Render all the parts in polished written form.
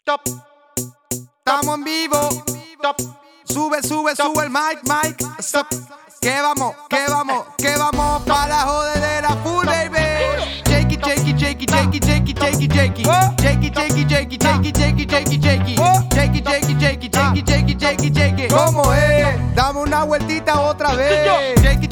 Top. Estamos en vivo. Top. Sube el mic. Stop. Que vamos pa' la jodedera full, baby. Jakey. ¿Cómo es? Dame una vueltita otra vez. Jakey.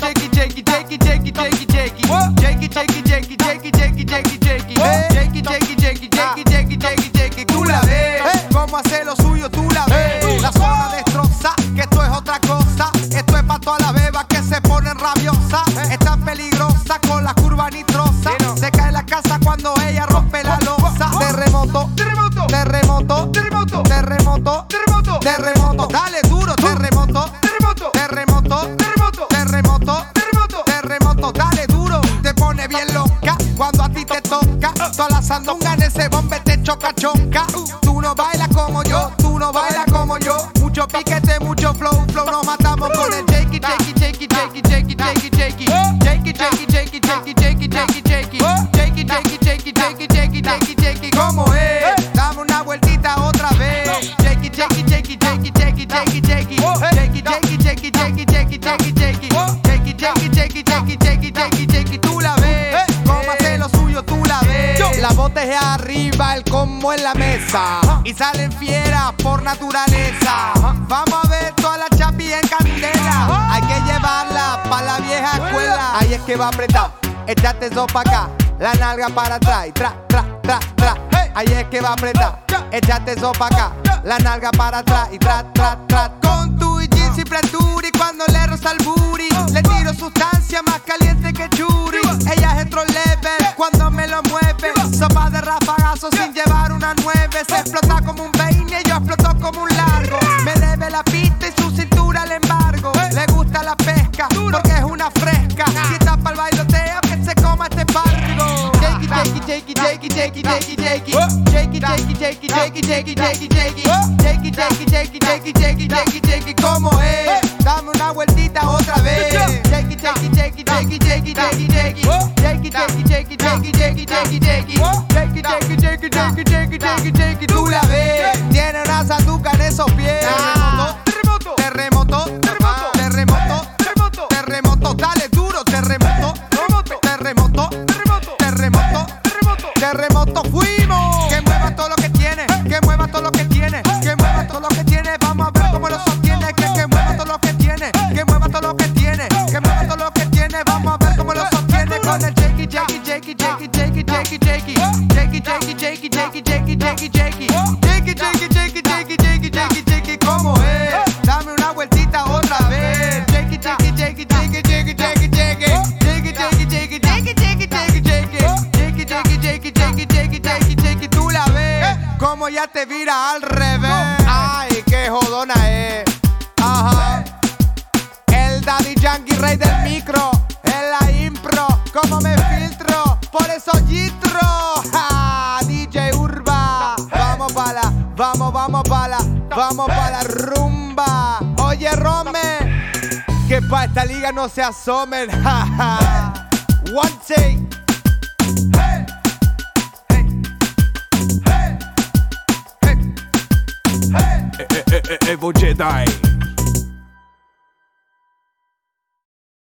Tú la ves. Cómo hace lo suyo, tú la ves. La zona destroza, que esto es otra cosa. Esto es pa' todas las bebas que se ponen rabiosas. Están peligrosas con la curva nitrosa. Se cae la casa cuando ella rompe la losa. Terremoto. Dale duro, terremoto. Dale duro. Te pone bien loca cuando a ti te toca. Toda la sandunga en ese bombe te choca. Tú no bailas como yo, Mucho piquete, mucho flow, nos matamos con el jakey. ¿Cómo es? Dame una vueltita otra vez. Jakey. Tú la ves. Cómo hace lo suyo, tú la ves. La botes arriba, el combo en la mesa. Y salen fieras por naturaleza. Vamos a ver toda la chapi en candela. Hay que llevarla pa' la vieja escuela. Ahí es que va a apretar. Échate eso pa' acá. La nalga para atrás y tra. Ahí es que va a apretar. Échate eso pa' acá. La nalga para atrás y tra. Con tu jeans y preturi, cuando le roza el booty, le tiro sustancia más caliente que churi. Ella es otro level cuando me lo mueve. Sopa de rafagazo sin llevar una 9. Se explota como un peine, yo exploto como un largo. Me debe la pista y su cintura al embargo. Le gusta la pesca porque es una fresca. Si está pa'l bailoteo, que se coma este pargo. Jakey. ¿Cómo es? Dame una vueltita otra vez. Jakey. Tú la ves. Tiene una sanduca en esos pies. Terremoto. Dale duro, terremoto. Fuimos. Que mueva todo lo que tiene. Vamos a ver cómo lo sostiene. Que mueva todo lo que tiene. Vamos a ver cómo lo sostiene con el jakey. ¿Cómo es? Dame una vueltita otra vez. Jakey. Tú la ves. Como ya te vira al revés. Ay, qué jodona es. Ajá. El Daddy Yankee, rey del micro. En la impro, como me filtro. Por eso Gitro. DJ Urba. Vamos pa' la rumba. Oye, Rome, que pa' esta liga no se asomen. One take. Evo Jedi.